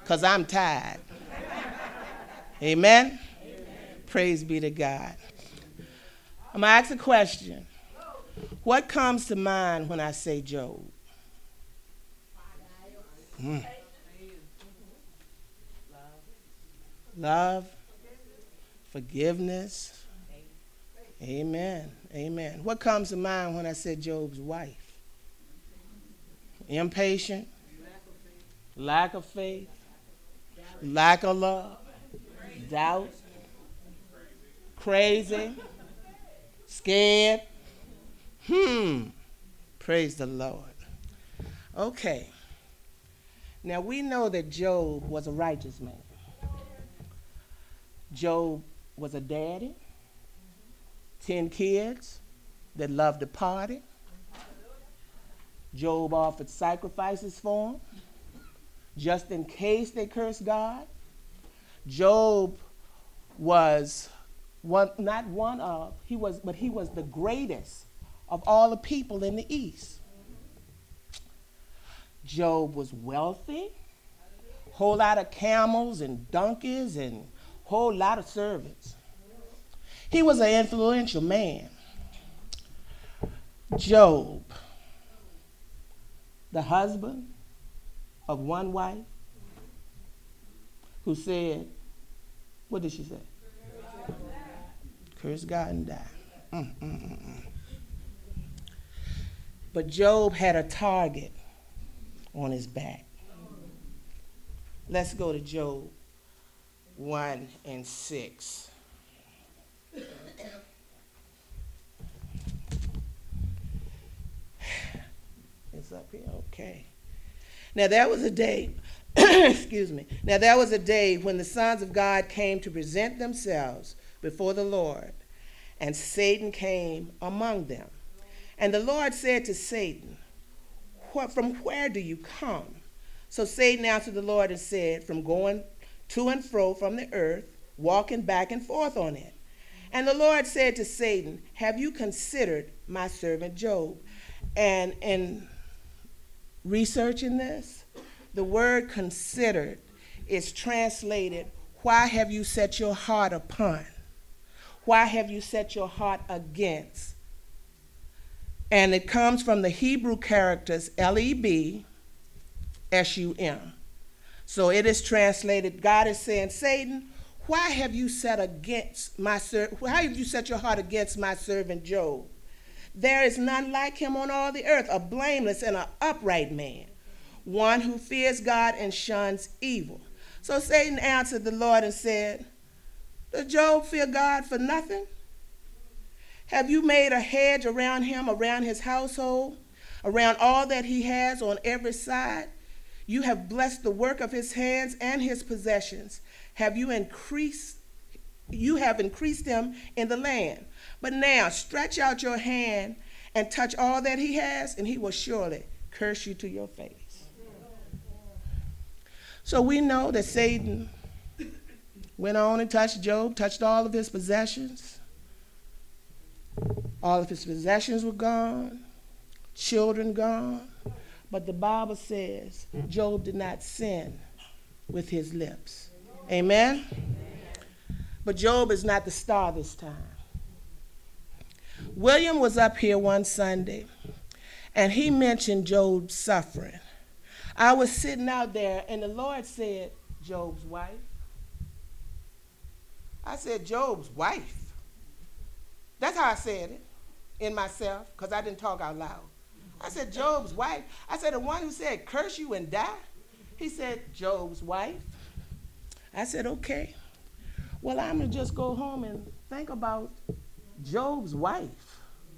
because I'm tired. Amen? Praise be to God. I'm going to ask a question. What comes to mind when I say Job? Love, forgiveness. Amen. Amen. What comes to mind when I said Job's wife? Impatient, lack of faith, lack of love, doubt, crazy, scared. Praise the Lord. Okay. Now we know that Job was a righteous man. Job was a daddy, 10 kids that loved to party. Job offered sacrifices for them, just in case they cursed God. Job was he was the greatest of all the people in the East. Job was wealthy, whole lot of camels and donkeys and whole lot of servants. He was an influential man. Job, the husband of one wife, who said, what did she say? Curse God and die. But Job had a target on his back. Let's go to Job 1 and 6. It's up here, okay. Now there was a day, excuse me. Now there was a day when the sons of God came to present themselves before the Lord, and Satan came among them. And the Lord said to Satan, from where do you come? So Satan answered the Lord and said, from going to and fro from the earth, walking back and forth on it. And the Lord said to Satan, have you considered my servant Job? And in researching this, the word considered is translated, why have you set your heart upon? Why have you set your heart against? And it comes from the Hebrew characters LEB, SUM. So it is translated, God is saying, Satan, why have you set your heart against my servant Job? There is none like him on all the earth, a blameless and an upright man, one who fears God and shuns evil. So Satan answered the Lord and said, does Job fear God for nothing? Have you made a hedge around him, around his household, around all that he has on every side? You have blessed the work of his hands and his possessions. You have increased him in the land. But now stretch out your hand and touch all that he has, and he will surely curse you to your face. So we know that Satan went on and touched Job, touched all of his possessions. All of his possessions were gone, children gone. But the Bible says Job did not sin with his lips. Amen? But Job is not the star this time. William was up here one Sunday, and he mentioned Job's suffering. I was sitting out there, and the Lord said, Job's wife. I said, Job's wife. That's how I said it in myself, because I didn't talk out loud. I said, Job's wife. I said, the one who said, curse you and die. He said, Job's wife. I said, okay. Well, I'm going to just go home and think about Job's wife.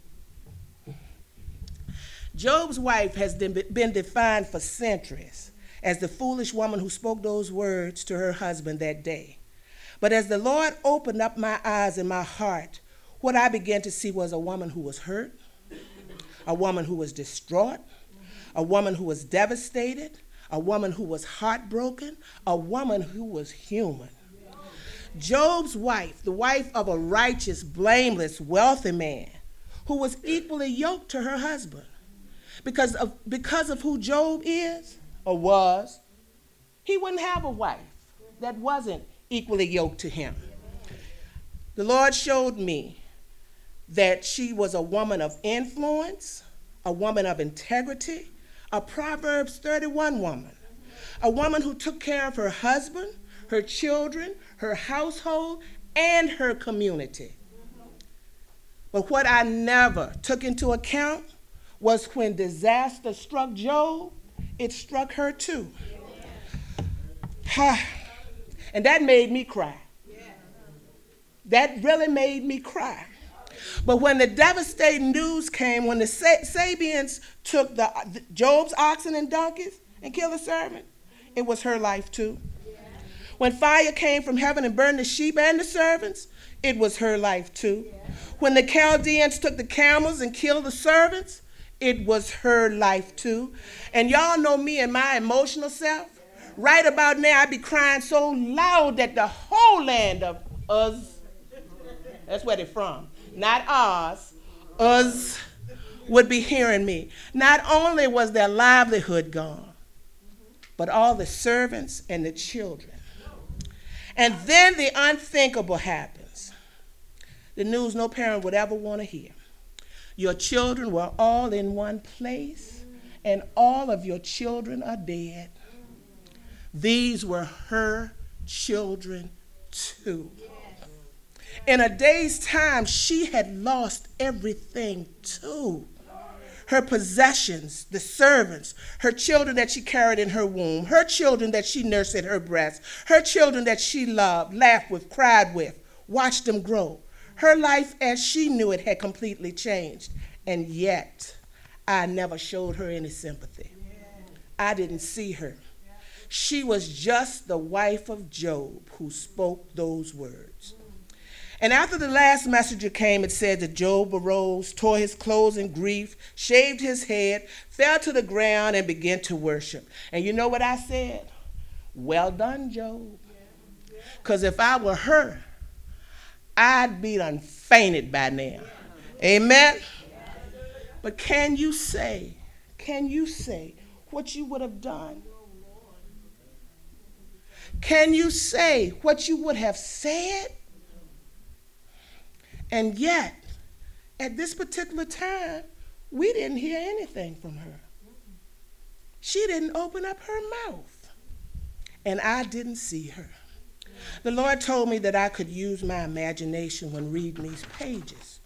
Job's wife has been defined for centuries as the foolish woman who spoke those words to her husband that day. But as the Lord opened up my eyes and my heart, what I began to see was a woman who was hurt, a woman who was distraught, a woman who was devastated, a woman who was heartbroken, a woman who was human. Job's wife, the wife of a righteous, blameless, wealthy man, who was equally yoked to her husband. Because of who Job is or was, he wouldn't have a wife that wasn't equally yoked to him. The Lord showed me that she was a woman of influence, a woman of integrity, a Proverbs 31 woman, a woman who took care of her husband, her children, her household, and her community. But what I never took into account was when disaster struck Job, it struck her too. And that made me cry. That really made me cry. But when the devastating news came, when the Sabians took Job's oxen and donkeys and killed the servant, it was her life too. When fire came from heaven and burned the sheep and the servants, it was her life too. When the Chaldeans took the camels and killed the servants, it was her life too. And y'all know me and my emotional self. Right about now, I be crying so loud that the whole land of Uz, that's where they're from, not Uz, would be hearing me. Not only was their livelihood gone, but all the servants and the children. And then the unthinkable happens. The news no parent would ever want to hear. Your children were all in one place, and all of your children are dead. These were her children too. In a day's time, she had lost everything too. Her possessions, the servants, her children that she carried in her womb, her children that she nursed at her breast, her children that she loved, laughed with, cried with, watched them grow. Her life as she knew it had completely changed. And yet, I never showed her any sympathy. I didn't see her. She was just the wife of Job who spoke those words. And after the last messenger came, it said that Job arose, tore his clothes in grief, shaved his head, fell to the ground, and began to worship. And you know what I said? Well done, Job. Because if I were her, I'd be done fainted by now. Amen? But can you say what you would have done? Can you say what you would have said? And yet, at this particular time, we didn't hear anything from her. She didn't open up her mouth, and I didn't see her. The Lord told me that I could use my imagination when reading these pages.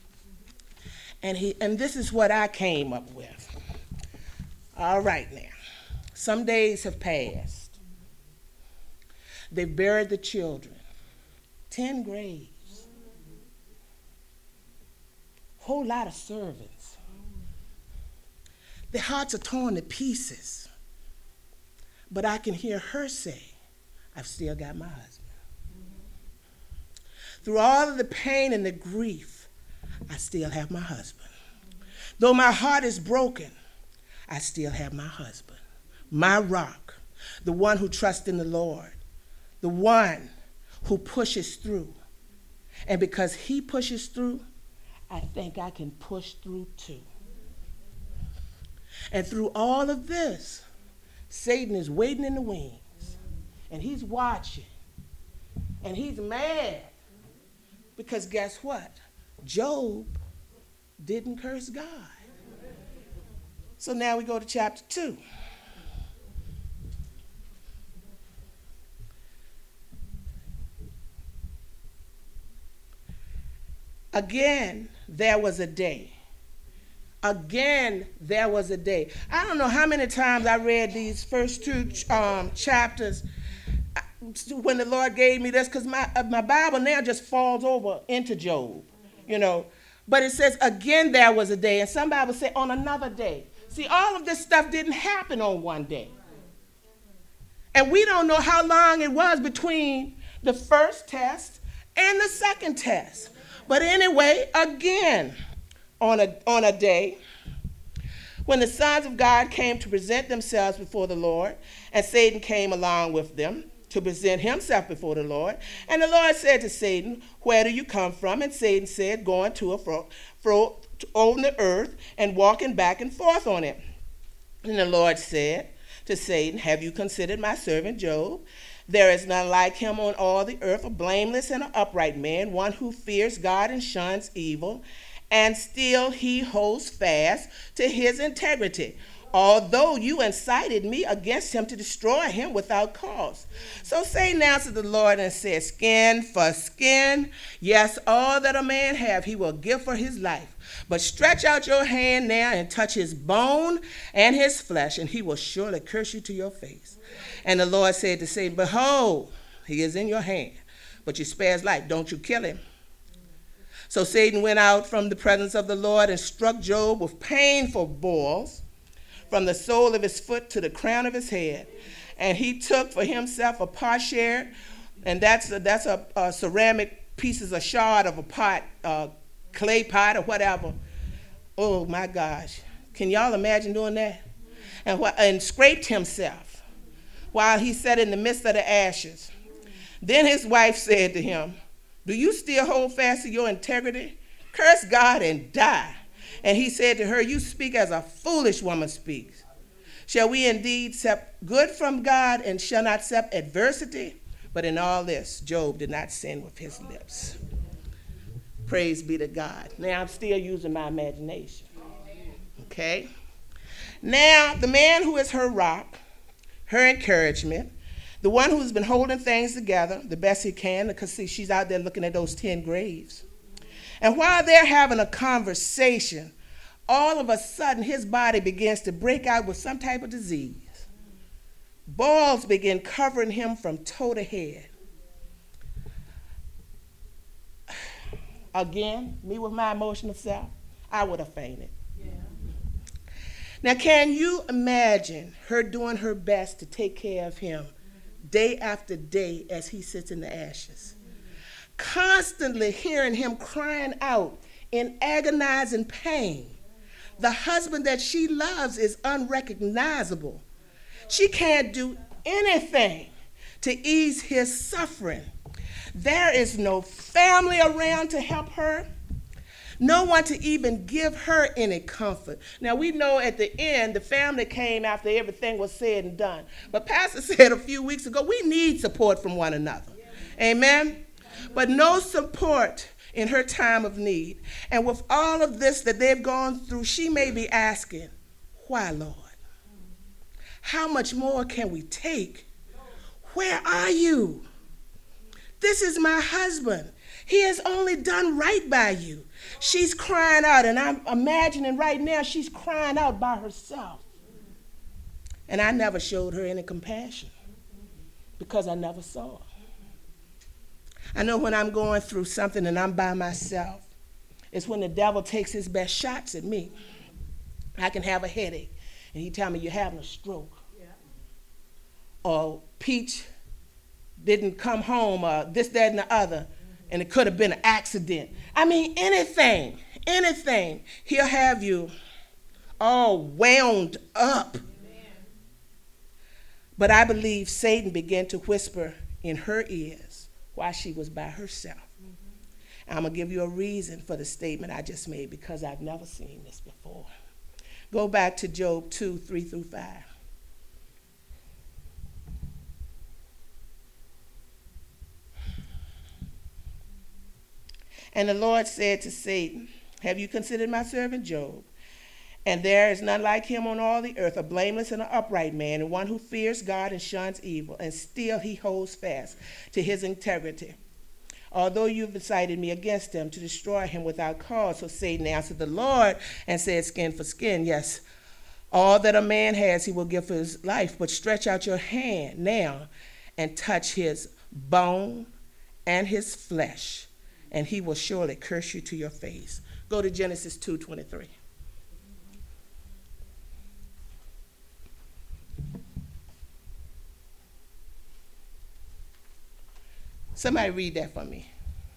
And this is what I came up with. All right now. Some days have passed. They've buried the children. 10 graves. Whole lot of servants. Their hearts are torn to pieces. But I can hear her say, I've still got my husband. Through all of the pain and the grief, I still have my husband. Though my heart is broken, I still have my husband. My rock, the one who trusts in the Lord, the one who pushes through. And because he pushes through, I think I can push through too. And through all of this, Satan is waiting in the wings. And he's watching. And he's mad. Because guess what? Job didn't curse God. So now we go to chapter 2. Again, there was a day. Again, there was a day. I don't know how many times I read these first 2 chapters when the Lord gave me this, because my Bible now just falls over into Job, you know. But it says, again, there was a day. And some Bibles say, on another day. See, all of this stuff didn't happen on one day. And we don't know how long it was between the first test and the second test. But anyway, again, on a day when the sons of God came to present themselves before the Lord, and Satan came along with them to present himself before the Lord. And the Lord said to Satan, where do you come from? And Satan said, going to and fro on the earth and walking back and forth on it. And the Lord said, to Satan, have you considered my servant Job? There is none like him on all the earth, a blameless and an upright man, one who fears God and shuns evil, and still he holds fast to his integrity, although you incited me against him to destroy him without cause. So Satan answered the Lord and said, skin for skin, yes, all that a man have he will give for his life. But stretch out your hand now and touch his bone and his flesh, and he will surely curse you to your face. And the Lord said to Satan, behold, he is in your hand, but you spare his life. Don't you kill him. So Satan went out from the presence of the Lord and struck Job with painful boils from the sole of his foot to the crown of his head. And he took for himself a potsherd, and that's a ceramic pieces, a shard of a pot, clay pot or whatever. Oh my gosh. Can y'all imagine doing that? And scraped himself while he sat in the midst of the ashes. Then his wife said to him, do you still hold fast to your integrity? Curse God and die. And he said to her, you speak as a foolish woman speaks. Shall we indeed accept good from God and shall not accept adversity? But in all this, Job did not sin with his lips. Praise be to God. Now I'm still using my imagination. Okay? Now, the man who is her rock, her encouragement, the one who's been holding things together the best he can, because see, she's out there looking at those 10 graves. And while they're having a conversation, all of a sudden his body begins to break out with some type of disease. Boils begin covering him from toe to head. Again, me with my emotional self, I would have fainted. Yeah. Now, can you imagine her doing her best to take care of him day after day as he sits in the ashes? Constantly hearing him crying out in agonizing pain. The husband that she loves is unrecognizable. She can't do anything to ease his suffering. There is no family around to help her. No one to even give her any comfort. Now, we know at the end, the family came after everything was said and done. But Pastor said a few weeks ago, we need support from one another. Amen? But no support in her time of need. And with all of this that they've gone through, she may be asking, why, Lord? How much more can we take? Where are you? This is my husband. He has only done right by you. She's crying out, and I'm imagining right now she's crying out by herself. And I never showed her any compassion because I never saw her. I know when I'm going through something and I'm by myself, it's when the devil takes his best shots at me. I can have a headache, and he tell me you're having a stroke. Yeah. Or Peach didn't come home, or this, that, and the other, and it could have been an accident. I mean, anything. He'll have you all wound up. Amen. But I believe Satan began to whisper in her ears while she was by herself. Mm-hmm. I'm going to give you a reason for the statement I just made, because I've never seen this before. Go back to Job 2, 3 through 5. And the Lord said to Satan, have you considered my servant Job? And there is none like him on all the earth, a blameless and an upright man, and one who fears God and shuns evil, and still he holds fast to his integrity. Although you've incited me against him to destroy him without cause. So Satan answered the Lord and said, skin for skin, yes, all that a man has he will give for his life, but stretch out your hand now and touch his bone and his flesh, and he will surely curse you to your face. Go to Genesis 2:23. Somebody read that for me.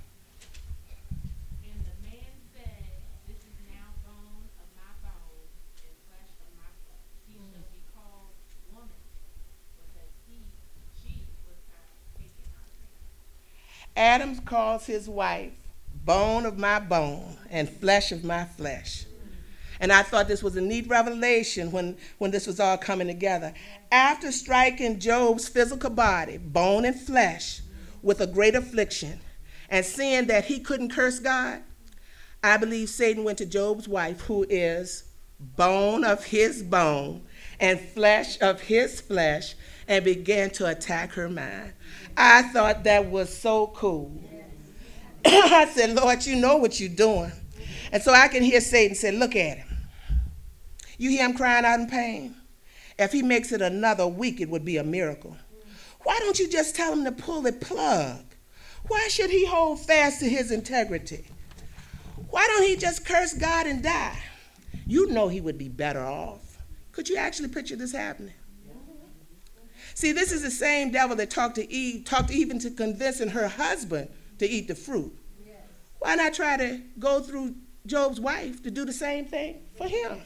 And the man said, this is now bone of my bone and flesh of my flesh. He shall be called woman, because she was not taken out of man. Adam calls his wife bone of my bone and flesh of my flesh. And I thought this was a neat revelation when this was all coming together. After striking Job's physical body, bone and flesh, with a great affliction, and seeing that he couldn't curse God, I believe Satan went to Job's wife, who is bone of his bone and flesh of his flesh, and began to attack her mind. I thought that was so cool. I said, Lord, you know what you're doing. And so I can hear Satan say, look at him. You hear him crying out in pain? If he makes it another week, it would be a miracle. Why don't you just tell him to pull the plug? Why should he hold fast to his integrity? Why don't he just curse God and die? You know he would be better off. Could you actually picture this happening? See, this is the same devil that talked to Eve, talked even to convincing her husband to eat the fruit. Why not try to go through Job's wife to do the same thing for him?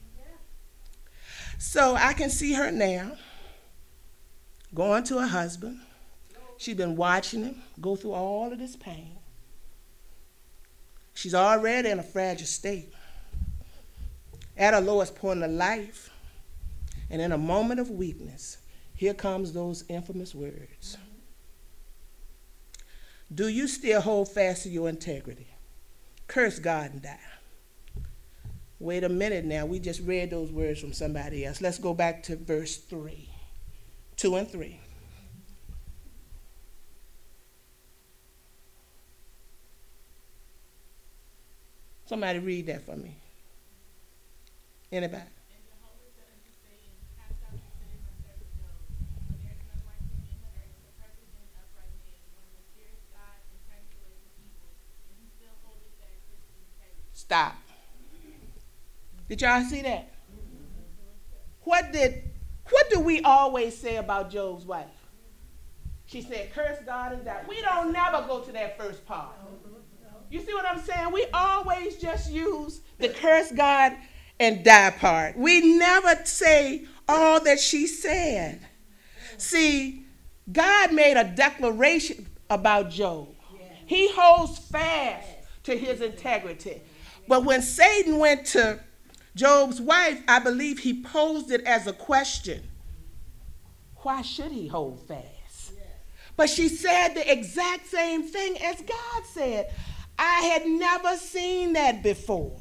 So I can see her now going to her husband. She's been watching him go through all of this pain. She's already in a fragile state, at her lowest point of life. And in a moment of weakness, here comes those infamous words. Do you still hold fast to your integrity? Curse God and die. Wait a minute now. We just read those words from somebody else. Let's go back to verse 3, 2 and 3. Somebody read that for me. Anybody? Stop. Did y'all see that? What do we always say about Job's wife? She said, curse God and die. We don't never go to that first part. You see what I'm saying? We always just use the curse God and die part. We never say all that she said. See, God made a declaration about Job. He holds fast to his integrity. But when Satan went to Job's wife, I believe he posed it as a question. Why should he hold fast? But she said the exact same thing as God said. I had never seen that before.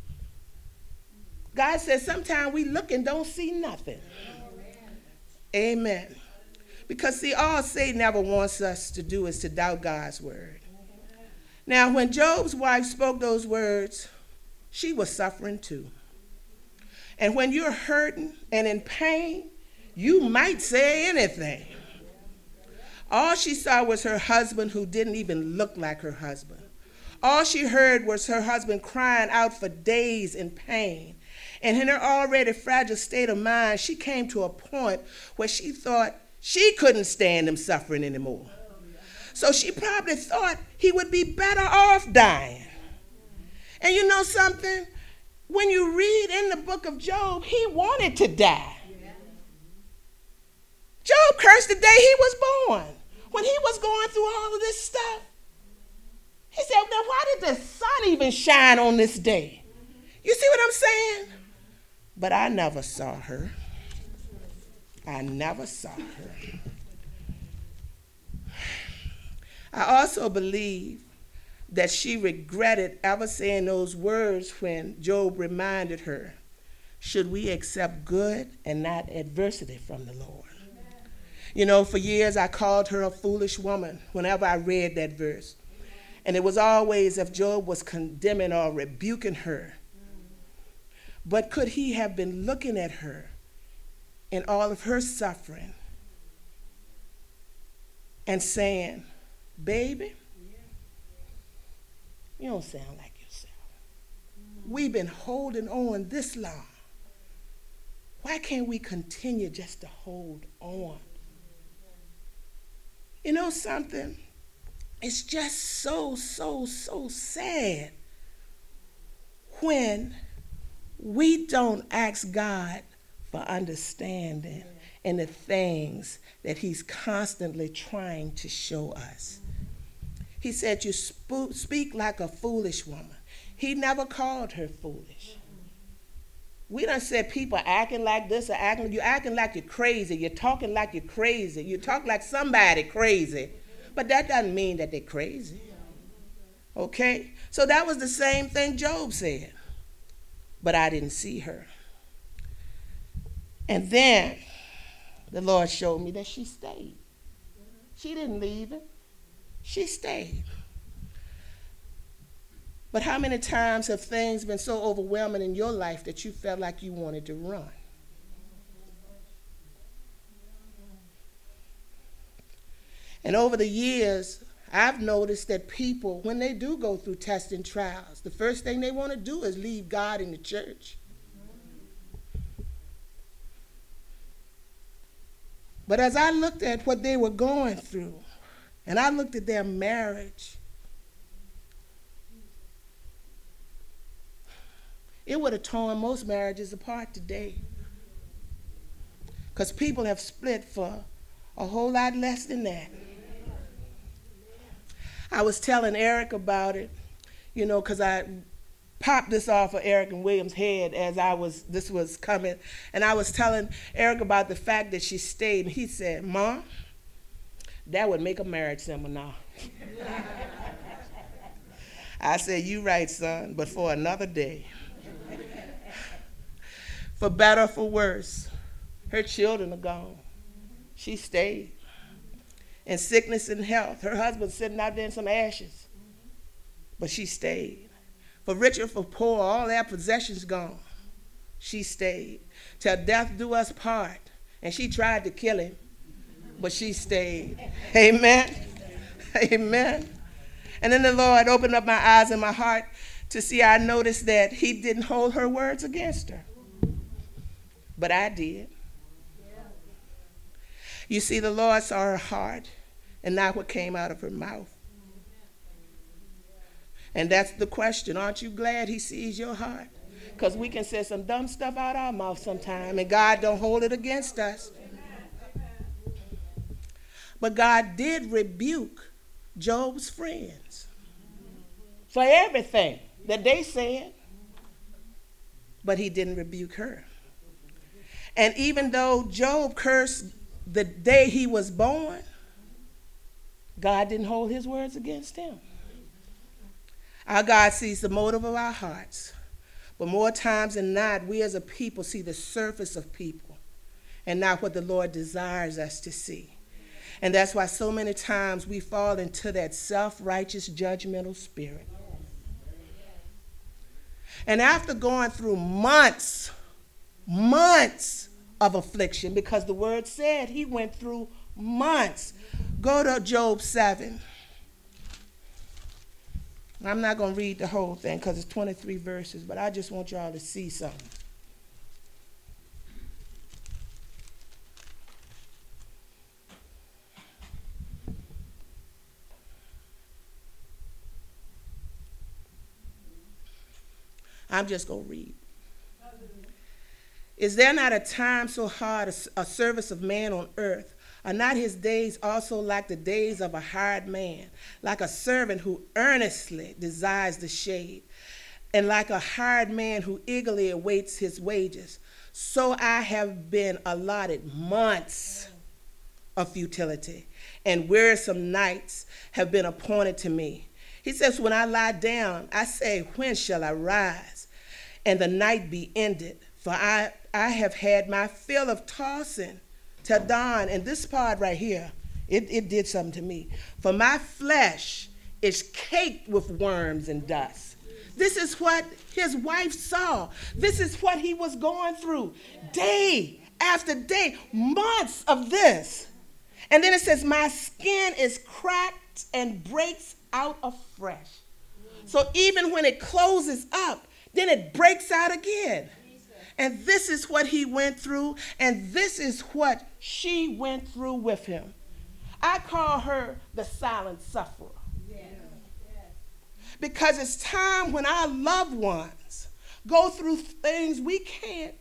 God says sometimes we look and don't see nothing. Amen. Because see, all Satan ever wants us to do is to doubt God's word. Now, when Job's wife spoke those words, she was suffering too. And when you're hurting and in pain, you might say anything. All she saw was her husband, who didn't even look like her husband. All she heard was her husband crying out for days in pain. And in her already fragile state of mind, she came to a point where she thought she couldn't stand him suffering anymore. So she probably thought he would be better off dying. And you know something? When you read in the book of Job, he wanted to die. Job cursed the day he was born. When he was going through all of this stuff, he said, now why did the sun even shine on this day? You see what I'm saying? But I never saw her. I never saw her. I also believe that she regretted ever saying those words when Job reminded her, should we accept good and not adversity from the Lord? Amen. You know, for years I called her a foolish woman whenever I read that verse. And it was always if Job was condemning or rebuking her. But could he have been looking at her in all of her suffering and saying, baby, you don't sound like yourself. We've been holding on this long. Why can't we continue just to hold on? You know something? It's just so sad when we don't ask God for understanding in the things that he's constantly trying to show us. He said, you speak like a foolish woman. He never called her foolish. We done said people acting like this or you're acting like you're crazy. You're talking like you're crazy. You talk like somebody crazy. But that doesn't mean that they're crazy. Okay? So that was the same thing Job said. But I didn't see her. And then the Lord showed me that she stayed. She didn't leave him. She stayed. But how many times have things been so overwhelming in your life that you felt like you wanted to run? And over the years, I've noticed that people, when they do go through tests and trials, the first thing they want to do is leave God in the church. But as I looked at what they were going through, and I looked at their marriage, it would have torn most marriages apart today. Because people have split for a whole lot less than that. I was telling Eric about it, because I popped this off of Eric and William's head as this was coming. And I was telling Eric about the fact that she stayed. And he said, Mom, that would make a marriage seminar. I said, you right, son, but for another day. For better or for worse, her children are gone. She stayed. In sickness and health, her husband's sitting out there in some ashes. But she stayed. For richer, for poor, all their possessions gone. She stayed. Till death do us part. And she tried to kill him, but she stayed. Amen. Amen. And then the Lord opened up my eyes and my heart to see. I noticed that he didn't hold her words against her. But I did. You see, the Lord saw her heart and not what came out of her mouth. And that's the question. Aren't you glad he sees your heart? Because we can say some dumb stuff out our mouth sometime, and God don't hold it against us. But God did rebuke Job's friends for everything that they said. But he didn't rebuke her. And even though Job cursed the day he was born, God didn't hold his words against him. Our God sees the motive of our hearts. But more times than not, we as a people see the surface of people and not what the Lord desires us to see. And that's why so many times we fall into that self-righteous, judgmental spirit. And after going through months of affliction, because the word said he went through months. Go to Job 7. I'm not going to read the whole thing because it's 23 verses, but I just want y'all to see something. I'm just going to read. Is there not a time so hard, a service of man on earth? Are not his days also like the days of a hired man, like a servant who earnestly desires the shade, and like a hired man who eagerly awaits his wages? So I have been allotted months of futility, and wearisome nights have been appointed to me. He says, when I lie down, I say, when shall I rise, and the night be ended? For I have had my fill of tossing till dawn. And this part right here, it did something to me. For my flesh is caked with worms and dust. This is what his wife saw. This is what he was going through. Day after day, months of this. And then it says, my skin is cracked and breaks out afresh. So even when it closes up, then it breaks out again. And this is what he went through, and this is what she went through with him. I call her the silent sufferer. Because it's time when our loved ones go through things we can't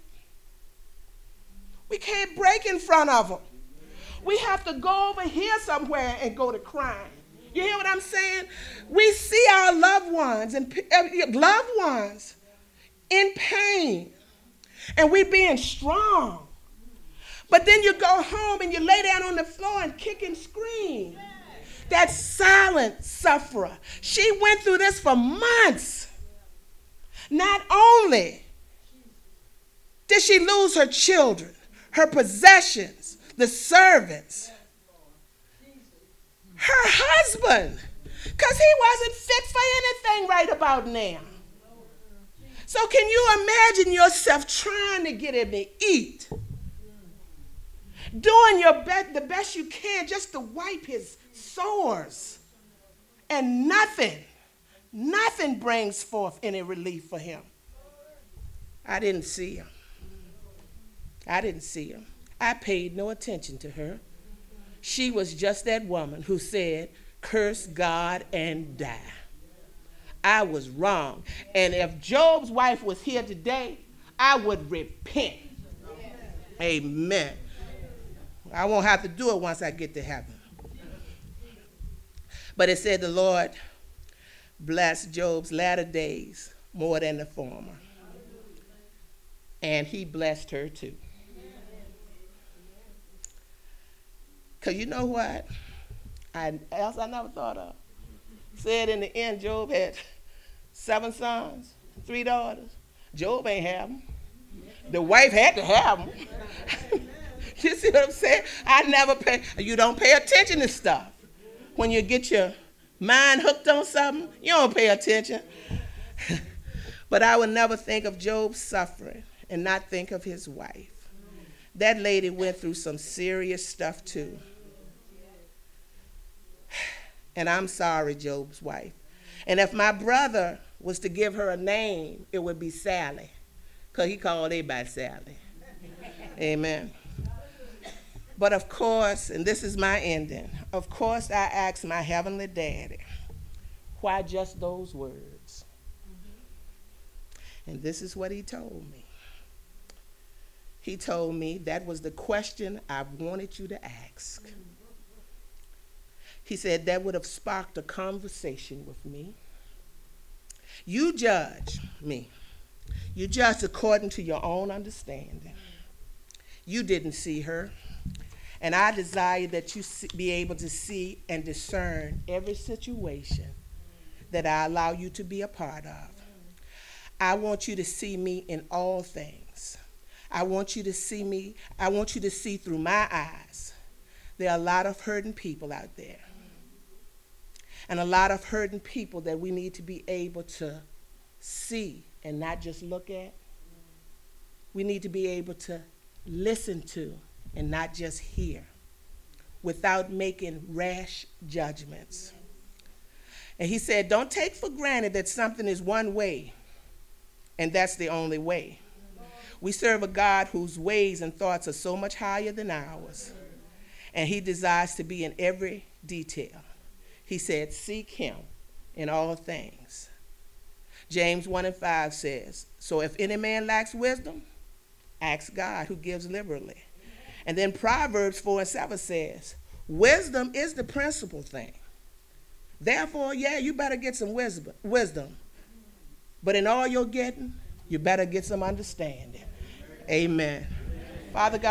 break in front of them. We have to go over here somewhere and go to crying. You hear what I'm saying? We see our loved ones in pain. and we being strong. But then you go home and you lay down on the floor and kick and scream. That silent sufferer. She went through this for months. Not only did she lose her children, her possessions, the servants, her husband, because he wasn't fit for anything right about now. So can you imagine yourself trying to get him to eat? Doing the best you can just to wipe his sores. And nothing brings forth any relief for him. I didn't see him. I paid no attention to her. She was just that woman who said, curse God and die. I was wrong. And if Job's wife was here today, I would repent. Amen. I won't have to do it once I get to heaven. But it said the Lord blessed Job's latter days more than the former. And he blessed her too. Because you know what? Else I never thought of. Said in the end, Job had 7 sons, 3 daughters. Job ain't have them. The wife had to have them. You see what I'm saying? You don't pay attention to stuff. When you get your mind hooked on something, you don't pay attention. But I would never think of Job's suffering and not think of his wife. That lady went through some serious stuff too. And I'm sorry, Job's wife. And if my brother was to give her a name, it would be Sally. Because he called everybody Sally. Amen. But of course, and this is my ending, of course I asked my heavenly daddy, why just those words? And this is what he told me. He told me that was the question I wanted you to ask. He said that would have sparked a conversation with me. You judge me. You judge according to your own understanding. You didn't see her. And I desire that you be able to see and discern every situation that I allow you to be a part of. I want you to see me in all things. I want you to see through my eyes. There are a lot of hurting people out there. And a lot of hurting people that we need to be able to see and not just look at. We need to be able to listen to and not just hear without making rash judgments. And he said, don't take for granted that something is one way and that's the only way. We serve a God whose ways and thoughts are so much higher than ours. And he desires to be in every detail. He said, seek him in all things. James 1:5 says, so if any man lacks wisdom, ask God who gives liberally. And then Proverbs 4:7 says, wisdom is the principal thing. Therefore, you better get some wisdom. But in all you're getting, you better get some understanding. Amen. Father God,